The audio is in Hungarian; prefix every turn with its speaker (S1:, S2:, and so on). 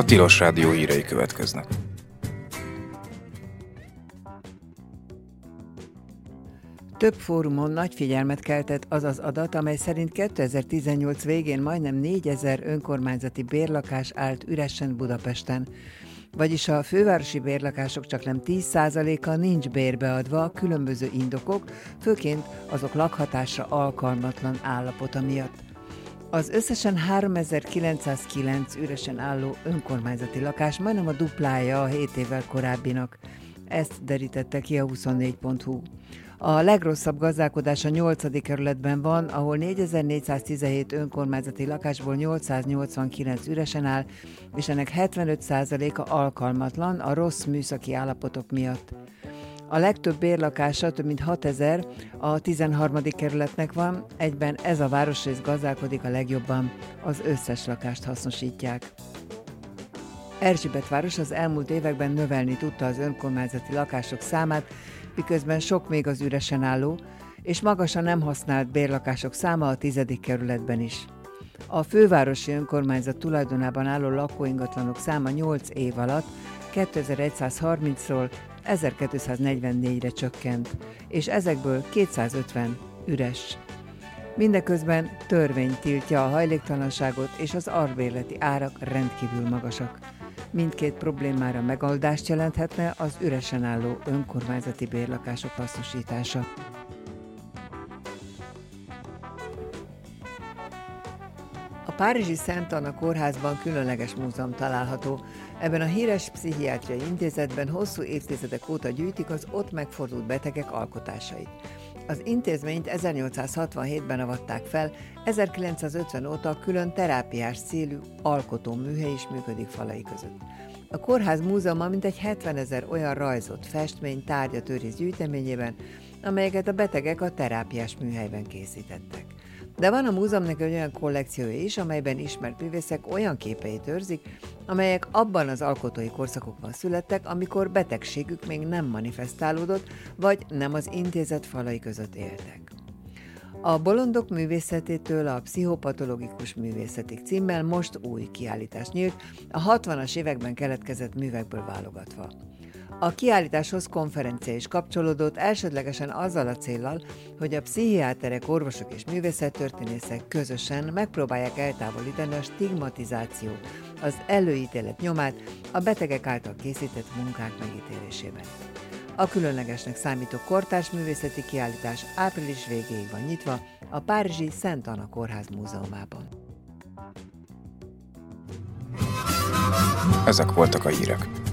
S1: Tilos Rádió hírei következnek.
S2: Több fórumon nagy figyelmet keltett az az adat, amely szerint 2018 végén majdnem 4000 önkormányzati bérlakás állt üresen Budapesten. Vagyis a fővárosi bérlakások csaknem 10%-a nincs bérbeadva különböző indokok, főként azok lakhatásra alkalmatlan állapota miatt. Az összesen 3909 üresen álló önkormányzati lakás majdnem a duplája a 7 évvel korábbinak. Ezt derítette ki a 24.hu. A legrosszabb gazdálkodás a 8. kerületben van, ahol 4417 önkormányzati lakásból 889 üresen áll, és ennek 75%-a alkalmatlan a rossz műszaki állapotok miatt. A legtöbb bérlakása, több mint 6000, a 13. kerületnek van, egyben ez a városrész gazdálkodik a legjobban, az összes lakást hasznosítják. Erzsébetváros az elmúlt években növelni tudta az önkormányzati lakások számát, miközben sok még az üresen álló, és magas a nem használt bérlakások száma a 10. kerületben is. A fővárosi önkormányzat tulajdonában álló lakóingatlanok száma 8 év alatt 2130-ról 1244-re csökkent, és ezekből 250 üres. Mindeközben törvény tiltja a hajléktalanságot, és az albérleti árak rendkívül magasak. Mindkét problémára megoldást jelenthetne az üresen álló önkormányzati bérlakások hasznosítása. A párizsi Szent Anna kórházban különleges múzeum található. Ebben a híres pszichiátriai intézetben hosszú évtizedek óta gyűjtik az ott megfordult betegek alkotásait. Az intézményt 1867-ben avatták fel, 1950 óta külön terápiás célú alkotóműhely is működik falai között. A kórház múzeuma mintegy 70 000 olyan rajzot, festmény, tárgyat őriz gyűjteményében, amelyeket a betegek a terápiás műhelyben készítettek. De van a múzeumnak egy olyan kollekciója is, amelyben ismert művészek olyan képeit őrzik, amelyek abban az alkotói korszakokban születtek, amikor betegségük még nem manifestálódott, vagy nem az intézet falai között éltek. A bolondok művészetétől a pszichopatológikus művészetig címmel most új kiállítás nyílt, a 60-as években keletkezett művekből válogatva. A kiállításhoz konferencia is kapcsolódott, elsődlegesen azzal a céllal, hogy a pszichiáterek, orvosok és művészettörténészek közösen megpróbálják eltávolítani a stigmatizáció, az előítélet nyomát a betegek által készített munkák megítélésében. A különlegesnek számító kortárs művészeti kiállítás április végéig van nyitva a párizsi Szent Anna kórház múzeumában.
S1: Ezek voltak a hírek.